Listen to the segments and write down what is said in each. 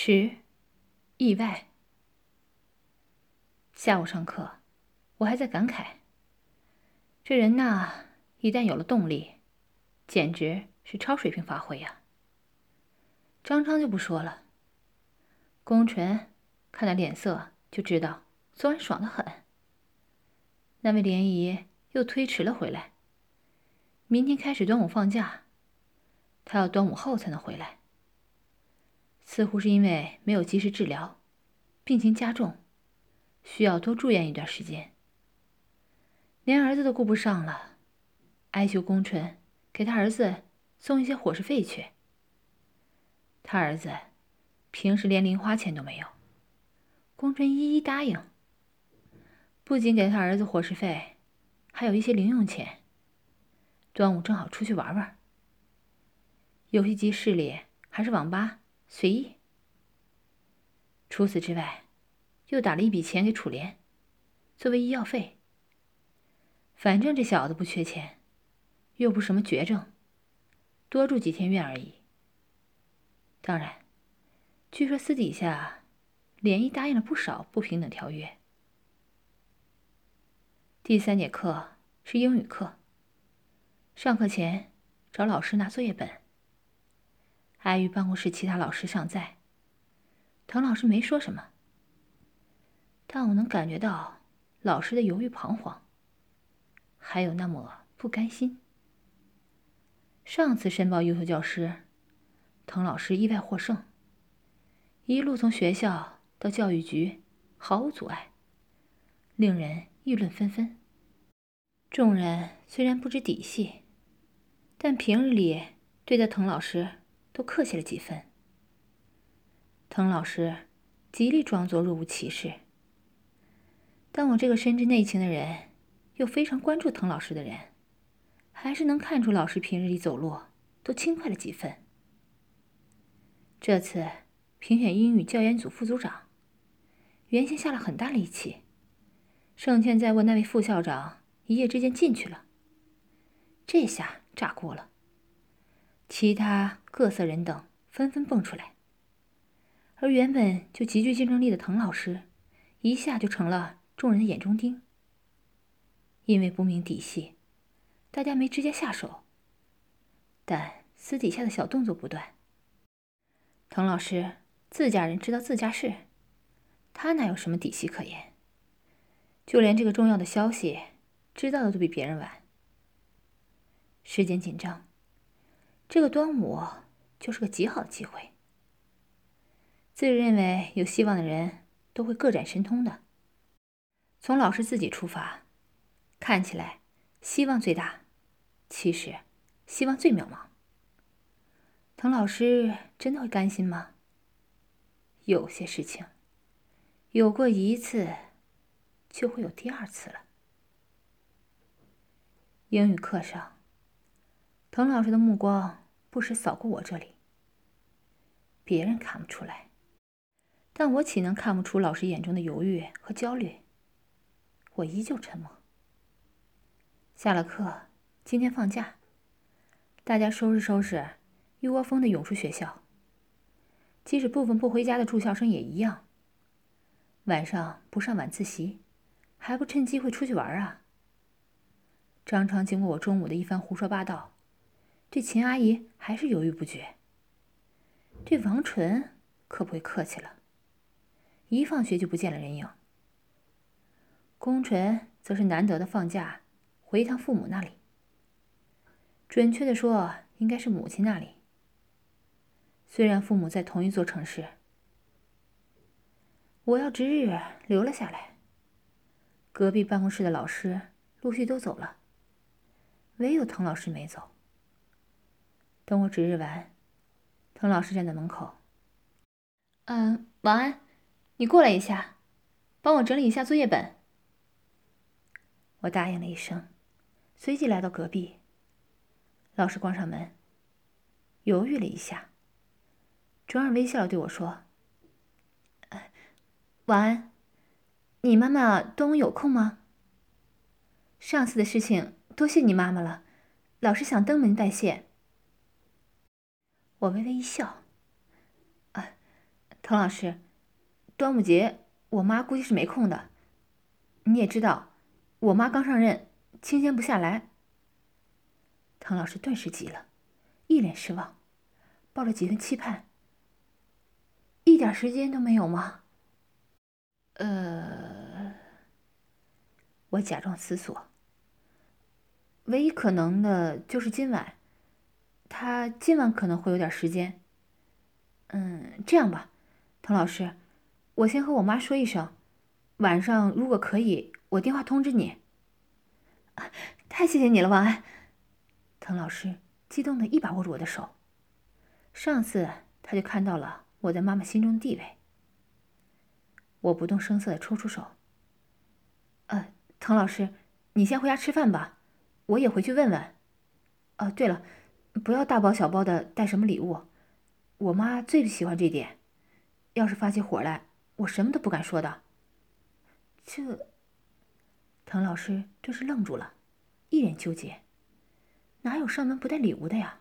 10. 意外。下午上课，我还在感慨，这人呐，一旦有了动力，简直是超水平发挥呀。张昌就不说了，龚纯看他脸色就知道昨晚爽得很。那位联谊又推迟了回来，明天开始端午放假，他要端午后才能回来。似乎是因为没有及时治疗，病情加重，需要多住院一段时间。连儿子都顾不上了，哀求龚纯给他儿子送一些伙食费去。他儿子平时连零花钱都没有，龚纯一一答应，不仅给他儿子伙食费，还有一些零用钱。端午正好出去玩玩，游戏机室里还是网吧随意。除此之外，又打了一笔钱给楚莲，作为医药费。反正这小子不缺钱，又不是什么绝症，多住几天院而已。当然，据说私底下联谊答应了不少不平等条约。第3节课是英语课，上课前找老师拿作业本。碍于办公室其他老师尚在，滕老师没说什么，但我能感觉到老师的犹豫彷徨，还有那么不甘心。上次申报优秀教师，滕老师意外获胜，一路从学校到教育局毫无阻碍，令人议论纷纷。众人虽然不知底细，但平日里对待滕老师都客气了几分。滕老师极力装作若无其事，但我这个深知内情的人，又非常关注滕老师的人，还是能看出老师平日里走路都轻快了几分。这次评选英语教研组副组长，原先下了很大力气，胜券在握那位副校长一夜之间进去了，这下炸锅了。其他各色人等纷纷蹦出来，而原本就极具竞争力的滕老师，一下就成了众人的眼中钉。因为不明底细，大家没直接下手，但私底下的小动作不断。滕老师自家人知道自家事，他哪有什么底细可言？就连这个重要的消息知道的都比别人晚。时间紧张，这个端午就是个极好的机会。自认为有希望的人都会各展神通的。从老师自己出发，看起来希望最大，其实希望最渺茫。滕老师真的会甘心吗？有些事情有过一次，就会有第2次了。英语课上，滕老师的目光不时扫过我这里。别人看不出来，但我岂能看不出老师眼中的犹豫和焦虑？我依旧沉默。下了课，今天放假，大家收拾收拾，一窝蜂的涌出学校。即使部分不回家的住校生也一样。晚上不上晚自习，还不趁机会出去玩啊？张昌经过我中午的一番胡说八道，对秦阿姨还是犹豫不决。对王纯可不会客气了，一放学就不见了人影。龚纯则是难得的放假，回一趟父母那里。准确的说，应该是母亲那里。虽然父母在同一座城市，我要值日留了下来。隔壁办公室的老师陆续都走了，唯有滕老师没走。等我值日完，滕老师站在门口。王安，你过来一下，帮我整理一下作业本。我答应了一声，随即来到隔壁。老师关上门，犹豫了一下，转而微笑地对我说：“王安，你妈妈端午有空吗？上次的事情多谢你妈妈了，老师想登门拜谢。”我微微一笑：“ 滕老师，端午节我妈估计是没空的。你也知道，我妈刚上任，清闲不下来。滕老师顿时急了，一脸失望，抱着几分期盼。一点时间都没有吗？我假装思索。唯一可能的就是今晚，他今晚可能会有点时间。这样吧，滕老师，我先和我妈说一声，晚上如果可以，我电话通知你。太谢谢你了，王安。滕老师激动的一把握住我的手。上次他就看到了我在妈妈心中的地位。我不动声色的抽出手。滕老师，你先回家吃饭吧，我也回去问问。对了，不要大包小包的带什么礼物，我妈最不喜欢这点。要是发起火来，我什么都不敢说的。滕老师顿时愣住了，一脸纠结。哪有上门不带礼物的呀？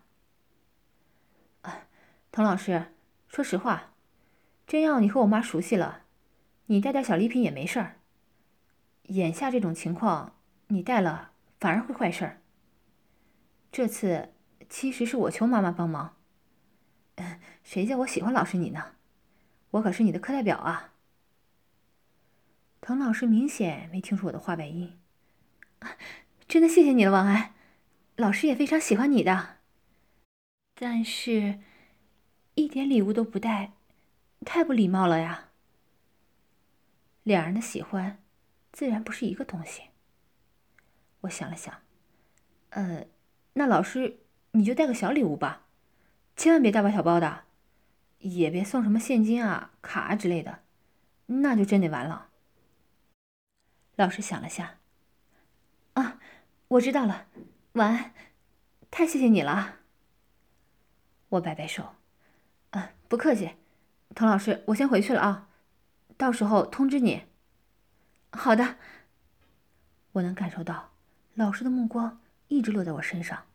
滕老师，说实话，真要你和我妈熟悉了，你带点小礼品也没事儿。眼下这种情况，你带了反而会坏事儿。这次其实是我求妈妈帮忙。谁叫我喜欢老师你呢？我可是你的课代表啊。滕老师明显没听出我的话外音。真的谢谢你了，王安。老师也非常喜欢你的。但是，一点礼物都不带，太不礼貌了呀。两人的喜欢，自然不是一个东西。我想了想，那老师你就带个小礼物吧，千万别大包小包的，也别送什么现金啊、卡啊之类的，那就真得完了。老师想了下，我知道了，晚安，太谢谢你了。我摆摆手，不客气，滕老师，我先回去了啊，到时候通知你。好的。我能感受到老师的目光一直落在我身上，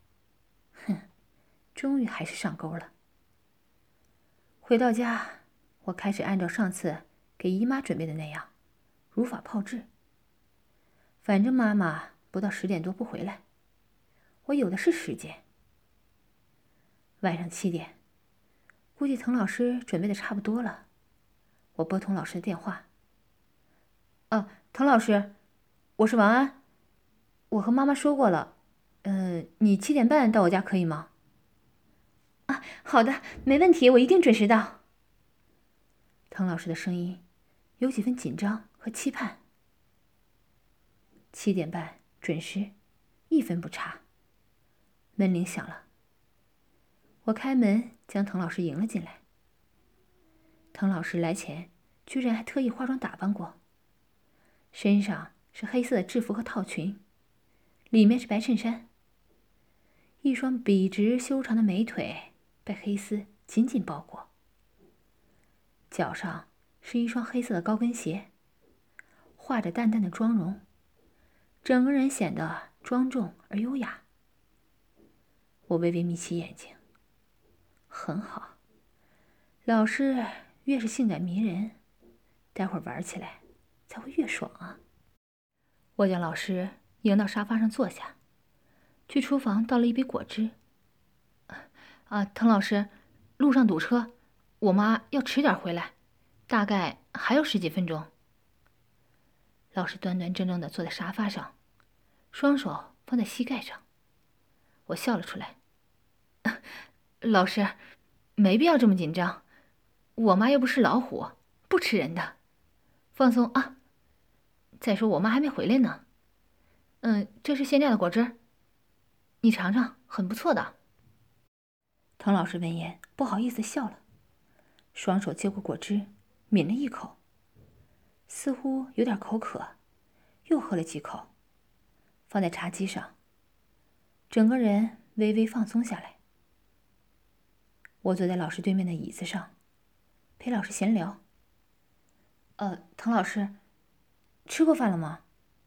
终于还是上钩了。回到家，我开始按照上次给姨妈准备的那样，如法炮制。反正妈妈不到10点多不回来，我有的是时间。晚上7点，估计滕老师准备的差不多了，我拨通老师的电话。滕老师，我是王安，我和妈妈说过了，你7点半到我家可以吗？好的，没问题，我一定准时到。滕老师的声音有几分紧张和期盼。7点半准时，1分不差。门铃响了，我开门将滕老师迎了进来。滕老师来前居然还特意化妆打扮过，身上是黑色的制服和套裙，里面是白衬衫，一双笔直修长的美腿被黑丝紧紧包裹，脚上是一双黑色的高跟鞋，画着淡淡的妆容，整个人显得庄重而优雅。我微微眯起眼睛，很好，老师越是性感迷人，待会儿玩起来才会越爽啊。我将老师迎到沙发上坐下，去厨房倒了一杯果汁。滕老师，路上堵车，我妈要迟点回来，大概还有10几分钟。老师端端正正地坐在沙发上，双手放在膝盖上。我笑了出来。老师，没必要这么紧张，我妈又不是老虎，不吃人的，放松啊。再说我妈还没回来呢。这是现榨的果汁，你尝尝，很不错的。滕老师闻言不好意思笑了，双手接过果汁，抿了一口，似乎有点口渴，又喝了几口，放在茶几上，整个人微微放松下来。我坐在老师对面的椅子上，陪老师闲聊。滕老师，吃过饭了吗？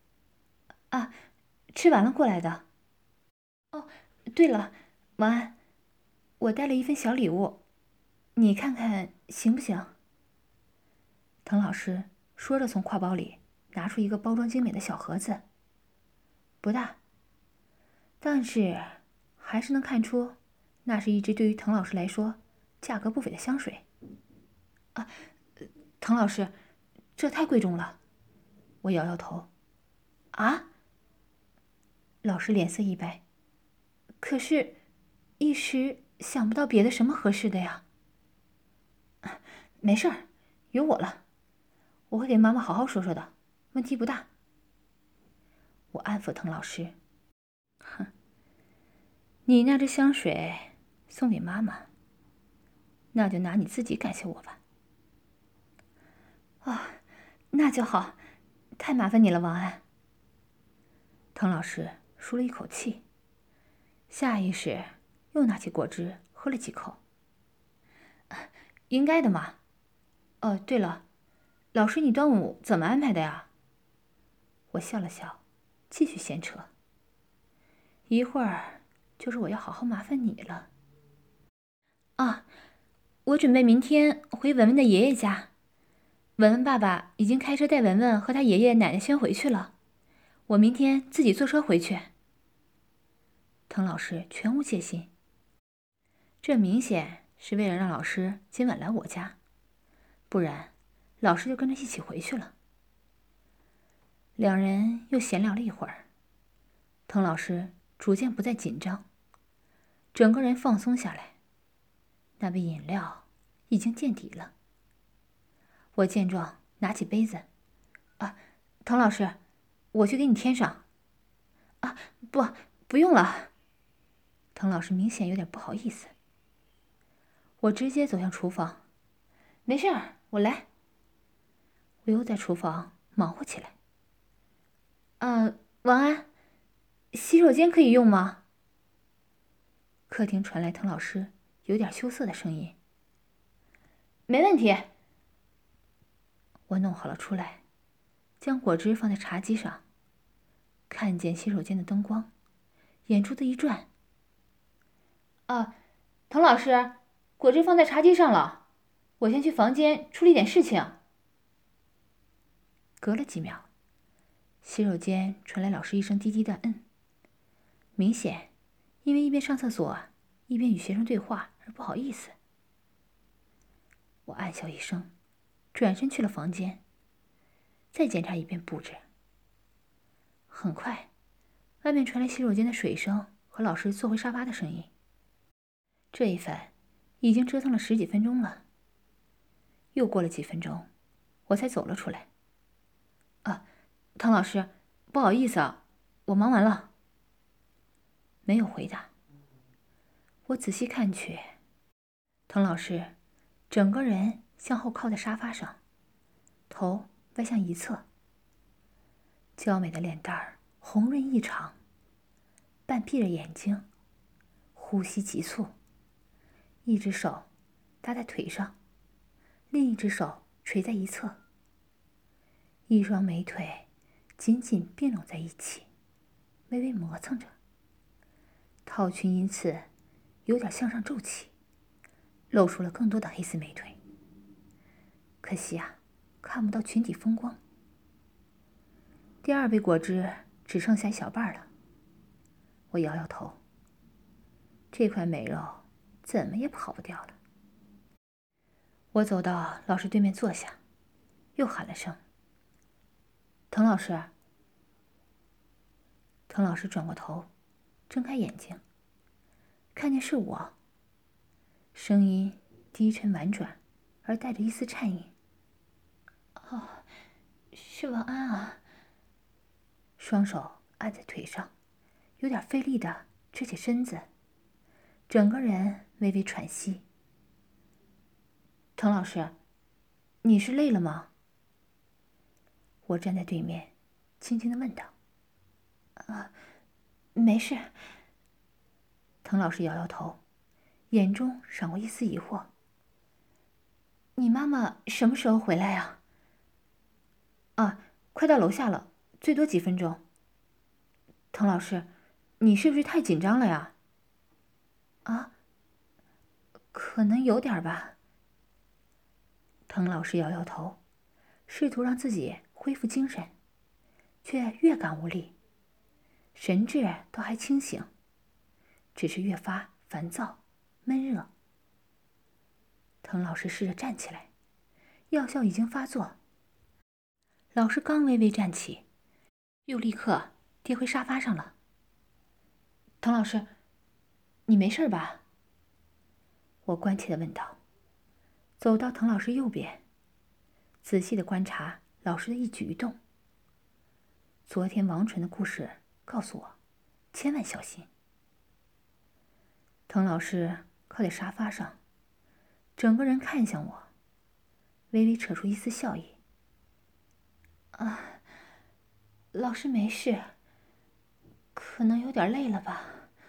吃完了过来的。对了，王安，我带了一份小礼物，你看看行不行？ 滕老师说着，从挎包里拿出一个包装精美的小盒子，不大，但是还是能看出，那是一支对于滕老师来说价格不菲的香水。啊，滕老师，这太贵重了。我摇摇头。啊？老师脸色一白，可是，一时想不到别的什么合适的呀。没事儿，有我了，我会给妈妈好好说说的，问题不大。我安抚滕老师。哼，你那支香水送给妈妈，那就拿你自己感谢我吧。啊，那就好，太麻烦你了，王安。滕老师舒了一口气，下意识又拿起果汁喝了几口。应该的嘛。哦，对了，老师，你端午怎么安排的呀？我笑了笑，继续闲扯。一会儿就是我要好好麻烦你了。啊，我准备明天回文文的爷爷家。文文爸爸已经开车带文文和他爷爷奶奶先回去了，我明天自己坐车回去。滕老师全无戒心，这明显是为了让老师今晚来我家，不然老师就跟着一起回去了。两人又闲聊了一会儿，滕老师逐渐不再紧张，整个人放松下来。那杯饮料已经见底了。我见状，拿起杯子，啊，滕老师，我去给你添上。啊，不用了。滕老师明显有点不好意思。我直接走向厨房，没事儿，我来。我又在厨房忙活起来。王安，洗手间可以用吗？客厅传来滕老师有点羞涩的声音。没问题。我弄好了出来，将果汁放在茶几上，看见洗手间的灯光，眼珠子一转。滕老师，果汁放在茶几上了，我先去房间处理点事情。隔了几秒，洗手间传来老师一声低低的嗯，明显因为一边上厕所一边与学生对话而不好意思。我暗笑一声，转身去了房间，再检查一遍布置。很快，外面传来洗手间的水声和老师坐回沙发的声音。这一番已经折腾了10几分钟了。又过了几分钟，我才走了出来。滕老师，不好意思啊，我忙完了。没有回答。我仔细看去，滕老师整个人向后靠在沙发上，头歪向一侧，娇美的脸蛋儿红润异常，半闭着眼睛，呼吸急促，一只手搭在腿上，另一只手垂在一侧，一双美腿紧紧并拢在一起，微微磨蹭着。套裙因此有点向上皱起，露出了更多的黑丝美腿。可惜啊，看不到裙底风光。第二杯果汁只剩下一小半了。我摇摇头，这块美肉怎么也跑不掉了。我走到老师对面坐下，又喊了声：“滕老师。”滕老师转过头，睁开眼睛，看见是我，声音低沉婉转，而带着一丝颤音：“哦，是王安啊。”双手按在腿上，有点费力的直起身子，整个人微微喘息。滕老师，你是累了吗？我站在对面，轻轻的问道。没事。滕老师摇摇头，眼中闪过一丝疑惑。你妈妈什么时候回来呀？快到楼下了，最多几分钟。滕老师，你是不是太紧张了呀？可能有点吧。滕老师摇摇头， 试图让自己恢复精神，却越感无力，神志都还清醒，只是越发烦躁、闷热。滕老师试着站起来，药效已经发作。老师刚微微站起，又立刻跌回沙发上了。滕老师，你没事吧？我关切地问道。走到滕老师右边，仔细地观察老师的一举一动。昨天王纯的故事告诉我，千万小心。滕老师靠在沙发上，整个人看向我，微微扯出一丝笑意。老师没事，可能有点累了吧。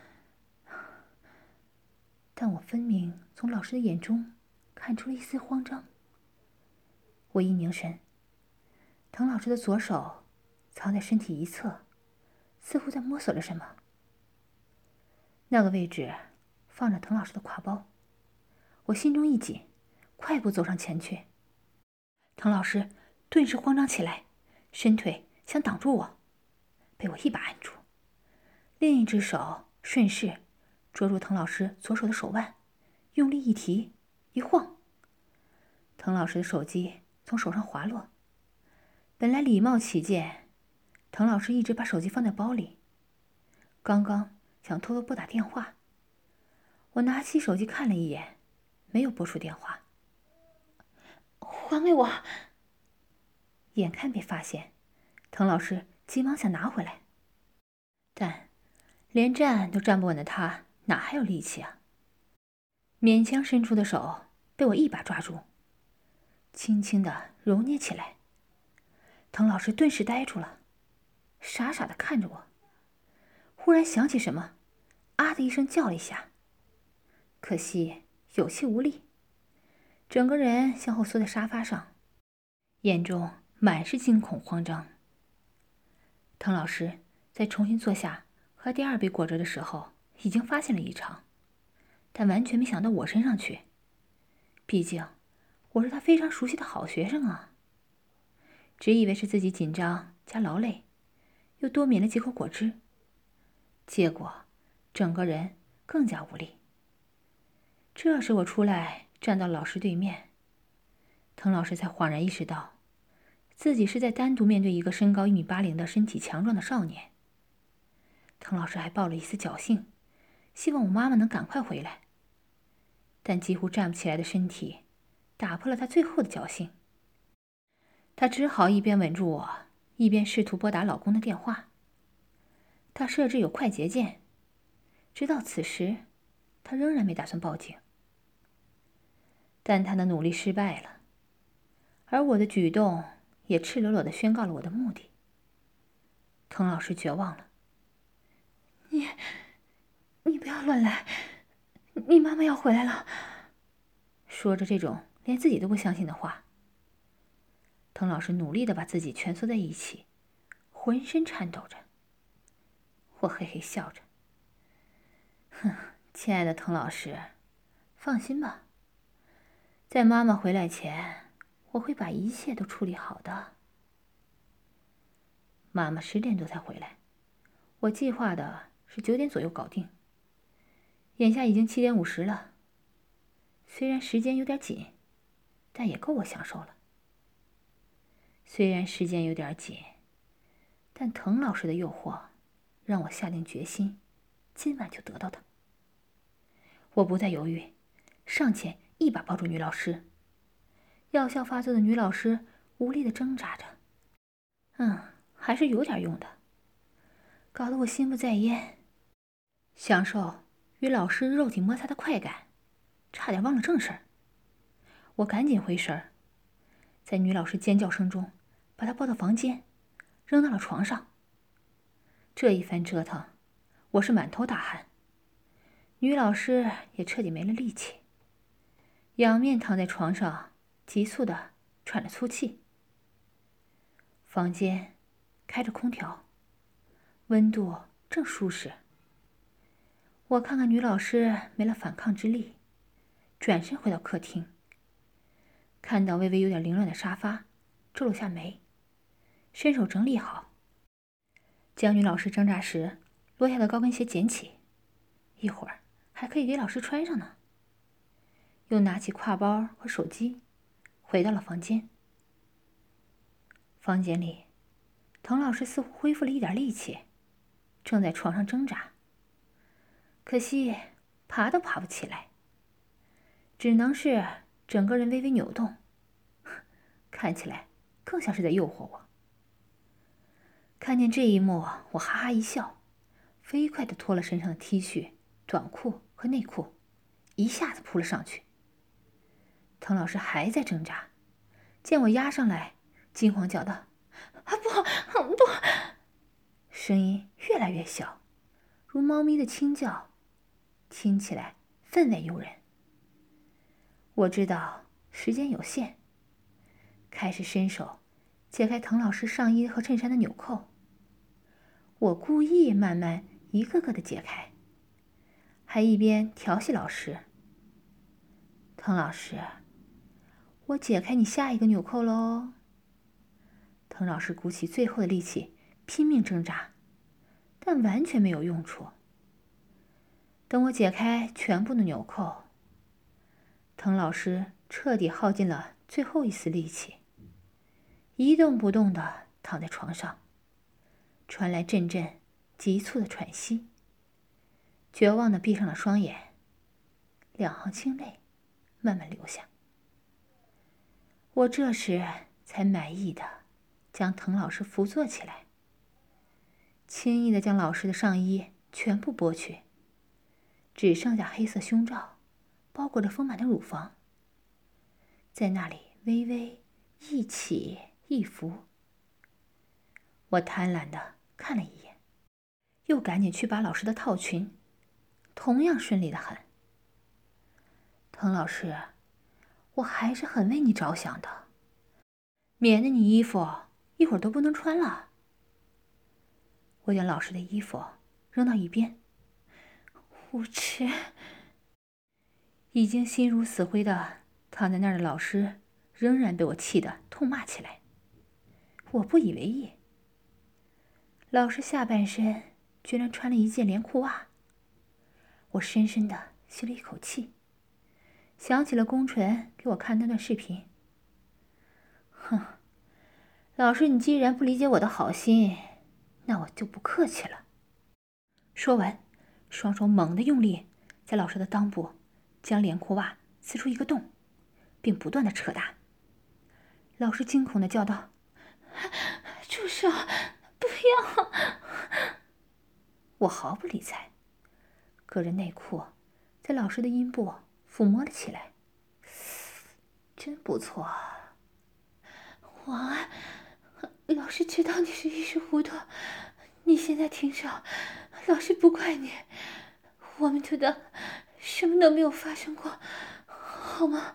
但我分明从老师的眼中看出了一丝慌张。我一凝神，滕老师的左手藏在身体一侧，似乎在摸索着什么。那个位置放着滕老师的挎包，我心中一紧，快步走上前去。滕老师顿时慌张起来，伸腿想挡住我，被我一把按住，另一只手顺势捉住滕老师左手的手腕，用力一提一晃，滕老师的手机从手上滑落。本来礼貌起见，滕老师一直把手机放在包里，刚刚想偷偷拨打电话。我拿起手机看了一眼，没有拨出电话。还给我！眼看被发现，滕老师急忙想拿回来，但连站都站不稳的他哪还有力气啊？勉强伸出的手被我一把抓住，轻轻地揉捏起来。滕老师顿时呆住了，傻傻地看着我，忽然想起什么，啊的一声叫了一下，可惜有气无力，整个人向后缩在沙发上，眼中满是惊恐慌张。滕老师在重新坐下喝第二杯果汁的时候，已经发现了异常，但完全没想到我身上去，毕竟我是他非常熟悉的好学生啊。只以为是自己紧张加劳累，又多抿了几口果汁，结果整个人更加无力。这时我出来站到老师对面，滕老师才恍然意识到，自己是在单独面对一个身高1.80米的身体强壮的少年。滕老师还抱了一丝侥幸，希望我妈妈能赶快回来，但几乎站不起来的身体打破了他最后的侥幸。他只好一边稳住我，一边试图拨打老公的电话。他设置有快捷键，直到此时，他仍然没打算报警。但他的努力失败了，而我的举动也赤裸裸地宣告了我的目的。滕老师绝望了：“你不要乱来，你妈妈要回来了。”说着这种连自己都不相信的话。滕老师努力地把自己蜷缩在一起，浑身颤抖着。我嘿嘿笑着：“哼，亲爱的滕老师，放心吧，在妈妈回来前，我会把一切都处理好的。”妈妈10点多才回来，我计划的是9点左右搞定。眼下已经7点50了，虽然时间有点紧，但也够我享受了。虽然时间有点紧，但滕老师的诱惑让我下定决心，今晚就得到他。我不再犹豫，上前一把抱住女老师。药效发作的女老师无力地挣扎着，还是有点用的，搞得我心不在焉，享受与老师肉体摩擦的快感，差点忘了正事儿。我赶紧回神儿，在女老师尖叫声中把她抱到房间，扔到了床上。这一番折腾，我是满头大汗，女老师也彻底没了力气，仰面躺在床上，急促地喘着粗气。房间开着空调，温度正舒适。我看看女老师没了反抗之力，转身回到客厅，看到微微有点凌乱的沙发， 皱了下眉，伸手整理好，将女老师挣扎时落下的高跟鞋捡起，一会儿还可以给老师穿上呢。又拿起挎包和手机，回到了房间。房间里，滕老师似乎恢复了一点力气，正在床上挣扎。可惜爬都爬不起来，只能是整个人微微扭动，看起来更像是在诱惑我。看见这一幕，我哈哈一笑，飞快地脱了身上的 T 恤、短裤和内裤，一下子扑了上去。滕老师还在挣扎，见我压上来，惊慌叫道：“啊，不，不！”声音越来越小，如猫咪的轻叫，听起来分外诱人。我知道时间有限，开始伸手解开滕老师上衣和衬衫的纽扣。我故意慢慢一个个的解开，还一边调戏老师：“滕老师，我解开你下一个纽扣喽。”滕老师鼓起最后的力气，拼命挣扎，但完全没有用处。等我解开全部的纽扣，滕老师彻底耗尽了最后一丝力气，一动不动地躺在床上，传来阵阵急促的喘息，绝望地闭上了双眼，两行清泪慢慢流下。我这时才满意的将滕老师扶坐起来，轻易的将老师的上衣全部剥去，只剩下黑色胸罩包裹着丰满的乳房，在那里微微一起一伏。我贪婪的看了一眼，又赶紧去把老师的套裙，同样顺利的很。滕老师，我还是很为你着想的，免得你衣服一会儿都不能穿了。我将老师的衣服扔到一边，无耻！已经心如死灰的躺在那儿的老师，仍然被我气得痛骂起来。我不以为意。老师下半身居然穿了一件连裤袜，我深深的吸了一口气，想起了宫纯给我看那段视频。哼，老师，你既然不理解我的好心，那我就不客气了。说完，双手猛地用力，在老师的裆部将连裤袜刺出一个洞，并不断的扯大。老师惊恐的叫道：“住手！不要！”我毫不理睬，隔着内裤在老师的阴部抚摸了起来。真不错。王安，老师知道你是一时糊涂，你现在停手，老师不怪你，我们就当什么都没有发生过，好吗？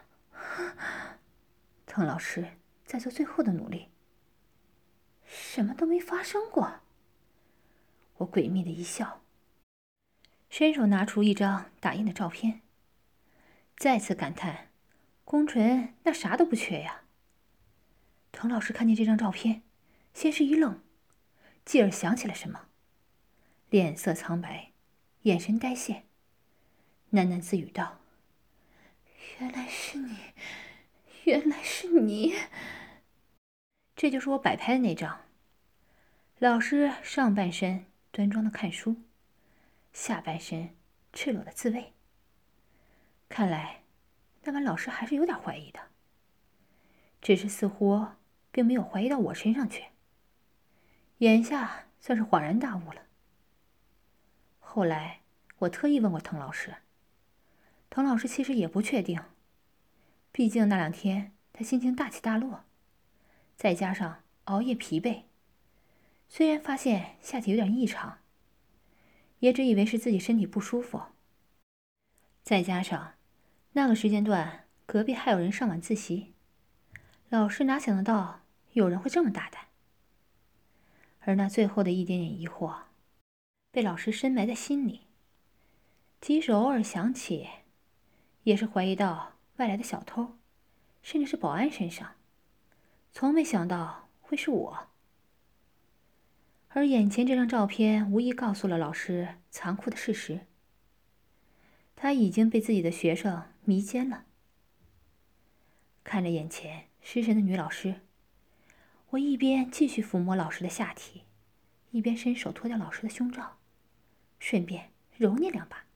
滕老师在做最后的努力。什么都没发生过。我诡秘的一笑，伸手拿出一张打印的照片，再次感叹，宫纯那啥都不缺呀。滕老师看见这张照片，先是一愣，继而想起了什么，脸色苍白，眼神呆滞，喃喃自语道：“原来是你，原来是你。”这就是我摆拍的那张。老师上半身端庄的看书，下半身赤裸的自慰。看来那晚老师还是有点怀疑的，只是似乎并没有怀疑到我身上去。眼下算是恍然大悟了。后来我特意问过滕老师，滕老师其实也不确定，毕竟那2天他心情大起大落，再加上熬夜疲惫，虽然发现下体有点异常，也只以为是自己身体不舒服。再加上那个时间段隔壁还有人上晚自习，老师哪想得到有人会这么大胆。而那最后的一点点疑惑，被老师深埋在心里，即使偶尔想起，也是怀疑到外来的小偷，甚至是保安身上， 从没想到会是我。而眼前这张照片无疑告诉了老师残酷的事实：他已经被自己的学生迷奸了。看着眼前失神的女老师，我一边继续抚摸老师的下体，一边伸手脱掉老师的胸罩，顺便揉捏2把。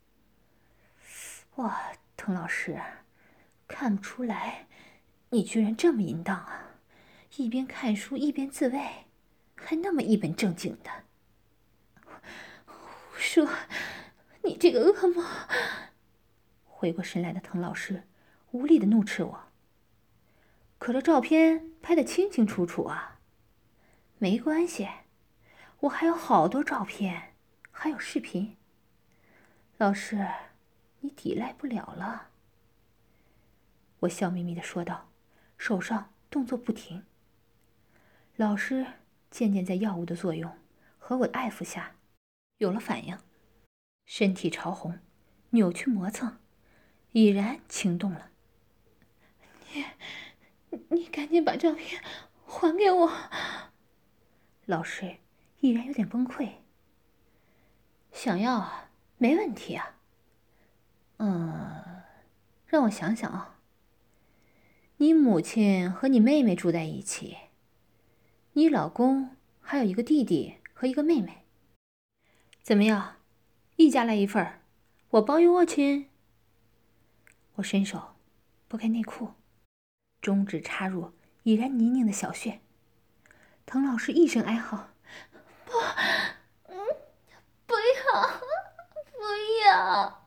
哇，滕老师，看不出来你居然这么淫荡啊！一边看书一边自慰，还那么一本正经的。胡说，你这个恶魔！回过神来的滕老师无力的怒斥我。可这照片拍得清清楚楚啊。没关系，我还有好多照片，还有视频。老师，你抵赖不了了。我笑眯眯地说道，手上动作不停。老师渐渐在药物的作用和我的爱抚下有了反应，身体潮红，扭曲磨蹭，已然情动了。你赶紧把照片还给我。老师已然有点崩溃。想要啊，没问题啊。让我想想啊。你母亲和你妹妹住在一起，你老公还有一个弟弟和一个妹妹。怎么样，一家来一份儿，我包邮啊，亲。我伸手拨开内裤，中指插入已然泥泞的小穴。滕老师一声哀嚎：“不，不要，不要！”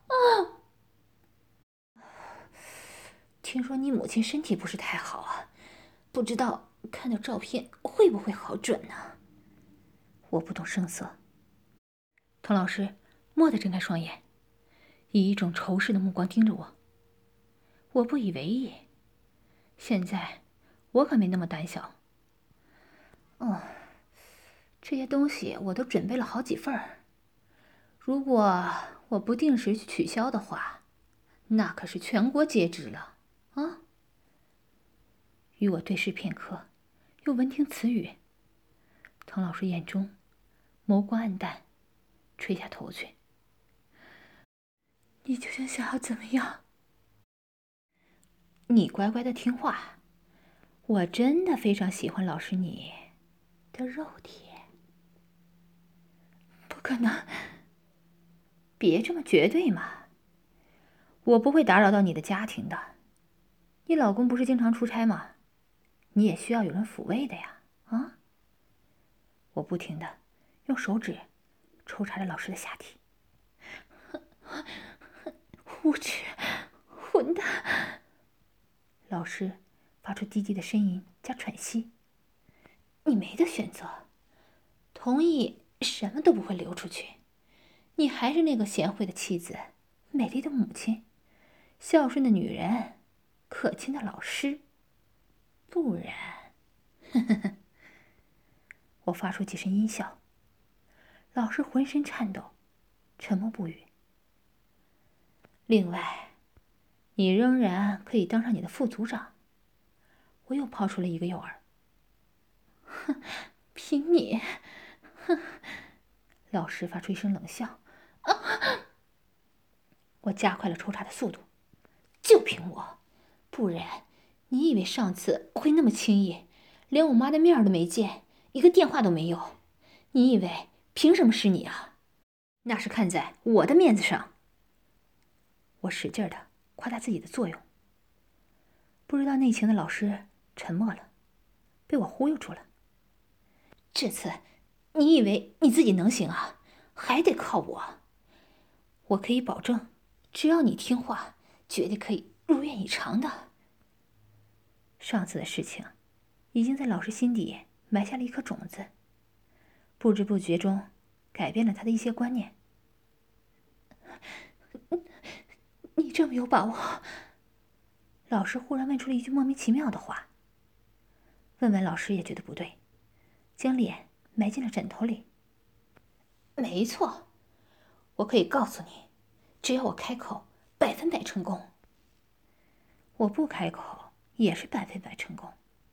听说你母亲身体不是太好啊，不知道看到照片会不会好转呢？我不动声色。滕老师蓦地睁开双眼，以一种仇视的目光盯着我。我不以为意，现在我可没那么胆小。这些东西我都准备了好几份儿，如果我不定时去取消的话，那可是全国皆知了啊！与我对视片刻，又闻听此语，滕老师眼中眸光暗淡，垂下头去。你究竟想要怎么样？你乖乖的听话，我真的非常喜欢老师你的肉体。不可能！别这么绝对嘛，我不会打扰到你的家庭的。你老公不是经常出差吗？你也需要有人抚慰的呀，啊！我不停的用手指抽查着老师的下体。无耻，混蛋！老师发出低低的呻吟加喘息。你没得选择，同意什么都不会流出去。你还是那个贤惠的妻子，美丽的母亲，孝顺的女人，可亲的老师。不然，我发出几声阴笑。老师浑身颤抖，沉默不语。另外，你仍然可以当上你的副组长。我又抛出了一个诱饵。哼，凭你！哼！老师发出一声冷笑。我加快了抽查的速度。就凭我，不然你以为上次会那么轻易？连我妈的面都没见，一个电话都没有。你以为凭什么是你啊？那是看在我的面子上。我使劲的夸大自己的作用。不知道内情的老师沉默了，被我忽悠住了。这次你以为你自己能行啊？还得靠我。我可以保证，只要你听话，绝对可以如愿以偿的。上次的事情已经在老师心底埋下了一颗种子，不知不觉中改变了他的一些观念。你这么有把握？老师忽然问出了一句莫名其妙的话。问完，老师也觉得不对，将脸埋进了枕头里。没错，我可以告诉你，只要我开口，100%成功。我不开口也是100%成功，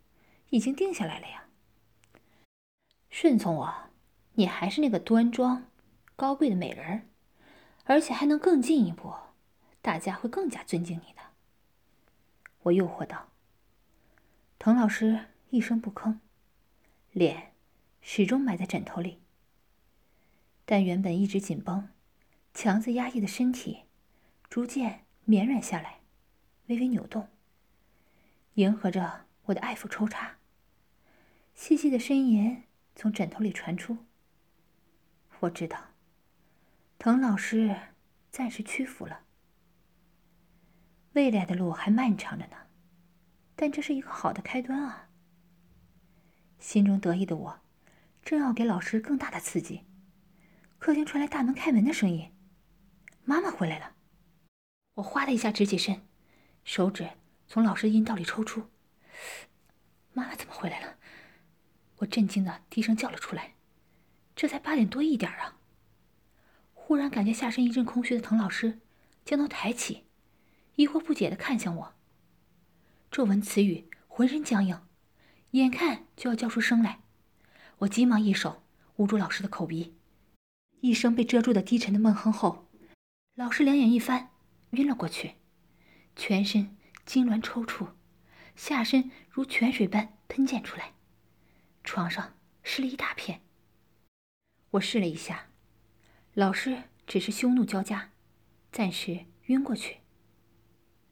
已经定下来了呀。顺从我，你还是那个端庄、高贵的美人儿，而且还能更进一步，大家会更加尊敬你的。我诱惑道。滕老师一声不吭，脸始终埋在枕头里，但原本一直紧绷、强自压抑的身体，逐渐绵软下来，微微扭动，迎合着我的爱抚抽插。细细的呻吟从枕头里传出。我知道，滕老师暂时屈服了。未来的路还漫长着呢，但这是一个好的开端啊！心中得意的我，正要给老师更大的刺激，客厅传来大门开门的声音。妈妈回来了。我哗的一下直起身，手指从老师阴道里抽出。妈妈怎么回来了？我震惊的低声叫了出来。这才8点多一点啊！忽然感觉下身一阵空虚的滕老师将头抬起，疑惑不解地看向我。骤闻此语，浑身僵硬，眼看就要叫出声来。我急忙一手捂住老师的口鼻，一声被遮住的低沉的闷哼后，老师两眼一翻，晕了过去，全身痉挛抽搐，下身如泉水般喷溅出来，床上湿了一大片。我试了一下，老师只是羞怒交加，暂时晕过去。